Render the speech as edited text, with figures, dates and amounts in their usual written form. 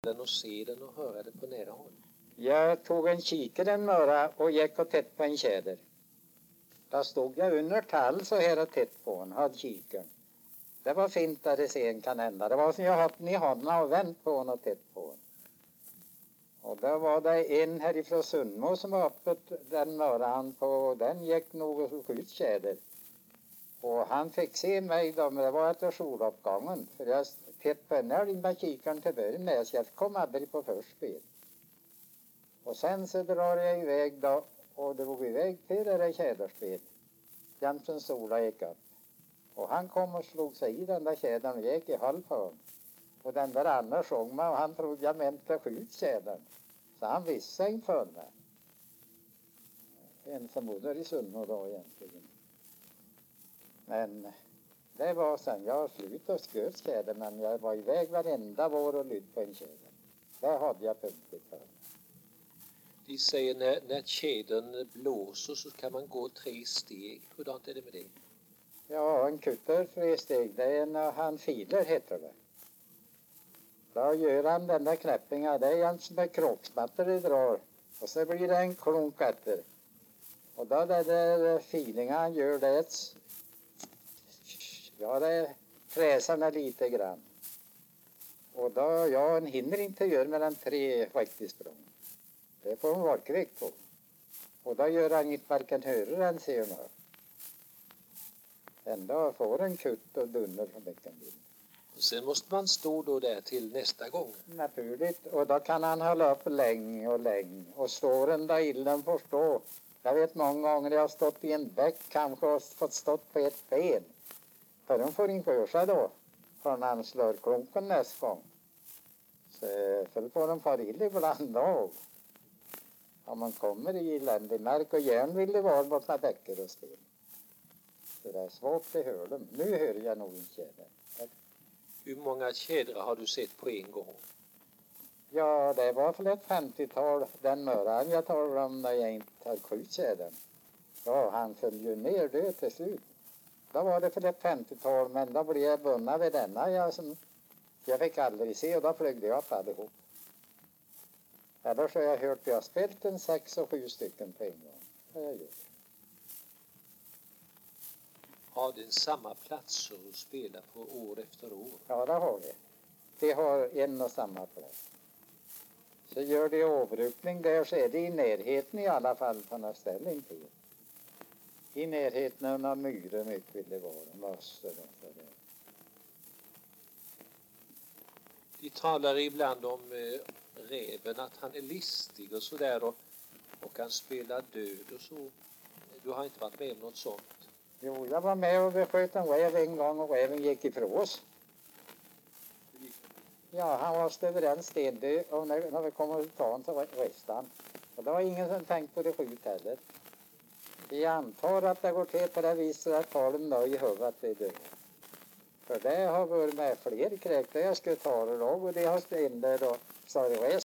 den och se den och höra den på nära håll? Jag tog en kikare en möra och gick och tätt på en tjäder. Där stod jag under tall så här och tätt på en, hade kikaren. Det var fint där det sen kan hända. Det var som jag haft i handen och vänt på en och tätt på en. Och där var det en härifrån Sundmo som var öppet den möran på, den gick nog 7 tjäder. Och han fick se mig då, men det var efter soluppgången. För jag tätt på en älg med kikaren till början med, så jag kom aldrig på först spel. Och sen så drar jag iväg då, och drog iväg till det där tjäderspel. Jämten sola gick upp. Och han kom och slog sig i den där tjädern och gick i halv på honom. Och den där andra såg mig och han trodde jag mente skjut tjädern. Så han visste inför mig. En som bodde i Sundmo då egentligen. Men det var sen jag slutade och sköt tjädern, men jag var iväg varenda vår och lydde på en tjäder. Där hade jag punktigt för mig. De säger när tjädern blåser så kan man gå 3 steg. Hurdant är det med det? Ja, en kutter 3 steg, det är när han filer heter det. Då gör han den där knäppingen, det är en som är krocksmatter det drar. Och så blir det en klunk efter. Och då det där filingen han gör det, ja det fräsar den lite grann. Och då, ja, en hinner inte göra med den 3 faktiskt språng. Det får hon vara kvick på. Och då gör han inte varken höra än ser man. Ändå får en kutt och dunner från bäckenbild. Och sen måste man stå då där till nästa gång. Naturligt. Och då kan han hålla upp länge och länge. Och står den där illen får stå. Jag vet många gånger jag har stått i en bäck kanske och fått stått på ett ben. För de får inte röra då. Förrän han slår klunken nästa gång. Så för får de fara ill ibland då. Om man kommer i eländig mark och järn vill det vara borta bäckar och sten. Så det är svårt att höra dem. Nu hör jag nog en tjäder. Hur många tjädrar har du sett på en gång? Ja, det var för ett 50-tal. Den möran jag talar om när jag inte har skjut tjädern. Ja, han föll ju ner död till slut. Då var det för ett 50-tal, men då blev jag bunden vid denna. Jag fick aldrig se och då flög jag upp allihop. Annars har jag hört att jag har spelat en 6 och 7 stycken på en gång. Det har jag gjort. Har den samma platser att spela på år efter år? Ja, det har vi. Det har en och samma plats. Så gör det avbrukning där så är det i närheten i alla fall på några ställen till. I närheten av några myror mycket vill det vara. Mössor och sådär. De talar ibland om räven att han är listig och sådär och kan spela död och så. Du har inte varit med om något sånt? Jo, jag var med och besköt en räv en gång och räven gick ifrån oss. Ja, han var överens stendöd och när vi kom och ta honom så reste han. Och det var ingen som tänkte på det skjut heller. Jag antar att det går till på det viset att ta dem då i huvudet vid död. För det har varit med fler kräkter jag skulle ta det då och det har ständer och så det